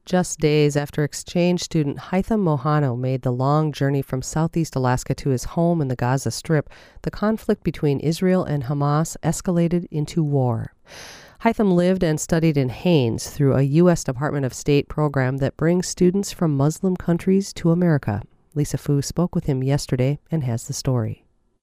Just days after exchange student Haitham Mohano made the long journey from southeast Alaska to his home in the Gaza Strip, the conflict between Israel and Hamas escalated into war. Haitham lived and studied in Haines through a U.S. Department of State program that brings students from Muslim countries to America. Lisa Fu spoke with him yesterday and has the story.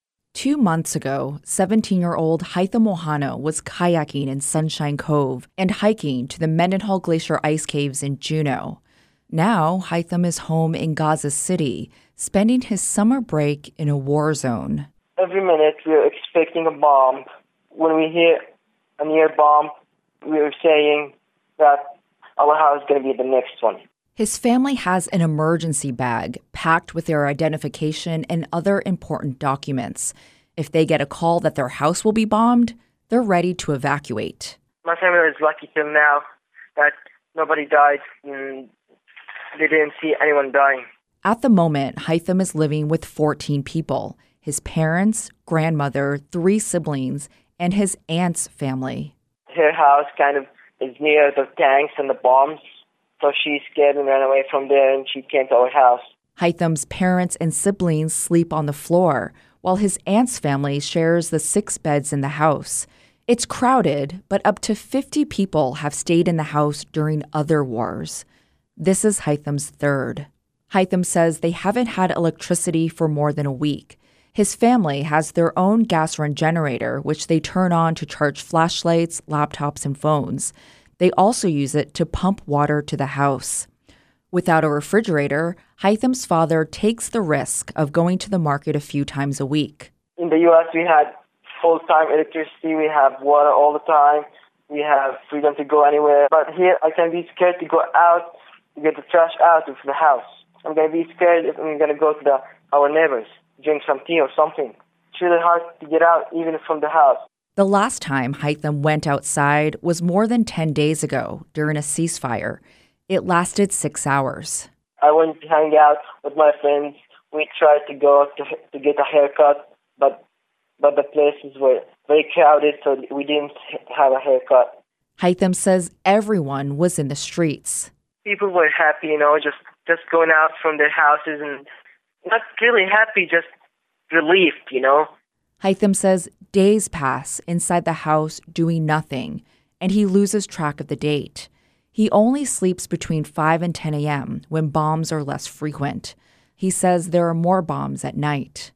2 months ago, 17-year-old Haitham Mohano was kayaking in Sunshine Cove and hiking to the Mendenhall Glacier ice caves in Juneau. Now, Haitham is home in Gaza City, spending his summer break in a war zone. Every minute, we're expecting a bomb. When we hear a near bomb, we're saying that our house is going to be the next one. His family has an emergency bag packed with their identification and other important documents. If they get a call that their house will be bombed, they're ready to evacuate. My family is lucky till now that nobody died and they didn't see anyone dying. At the moment, Haitham is living with 14 people: his parents, grandmother, 3 siblings, and his aunt's family. Her house kind of is near the tanks and the bombs. So she's scared and ran away from there, and she came to our house. Haitham's parents and siblings sleep on the floor, while his aunt's family shares the 6 beds in the house. It's crowded, but up to 50 people have stayed in the house during other wars. This is Haitham's third. Haitham says they haven't had electricity for more than a week. His family has their own gas run generator, which they turn on to charge flashlights, laptops, and phones. They also use it to pump water to the house. Without a refrigerator, Haitham's father takes the risk of going to the market a few times a week. In the U.S., we had full-time electricity. We have water all the time. We have freedom to go anywhere. But here, I can be scared to go out to get the trash out of the house. I'm going to be scared if I'm going to go to our neighbors, drink some tea or something. It's really hard to get out, even from the house. The last time Haitham went outside was more than 10 days ago during a ceasefire. It lasted 6 hours. I went to hang out with my friends. We tried to go to get a haircut, but the places were very crowded, so we didn't have a haircut. Haitham says everyone was in the streets. People were happy, just going out from their houses and not really happy, just relieved, Haitham says days pass inside the house doing nothing, and he loses track of the date. He only sleeps between 5 and 10 a.m. when bombs are less frequent. He says there are more bombs at night.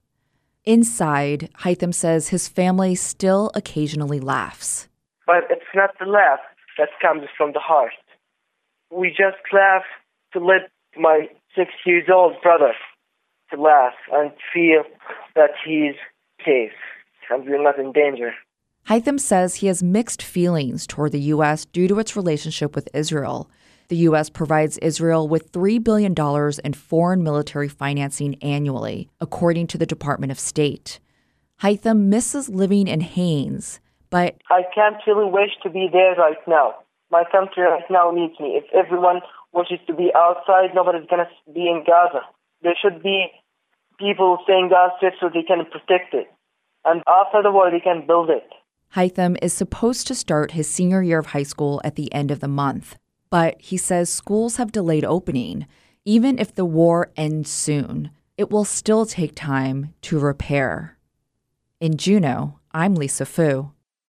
Inside, Haitham says his family still occasionally laughs. But it's not the laugh that comes from the heart. We just laugh to let my 6-year-old brother to laugh and feel that he's safe and we're not in danger. Haitham says he has mixed feelings toward the U.S. due to its relationship with Israel. The U.S. provides Israel with $3 billion in foreign military financing annually, according to the Department of State. Haitham misses living in Haines, but I can't really wish to be there right now. My country right now needs me. If everyone wishes to be outside, nobody's going to be in Gaza. There should be people staying Gaza so they can protect it. And after the war, they can build it. Haitham is supposed to start his senior year of high school at the end of the month. But he says schools have delayed opening. Even if the war ends soon, it will still take time to repair. In Juneau, I'm Lisa Fu.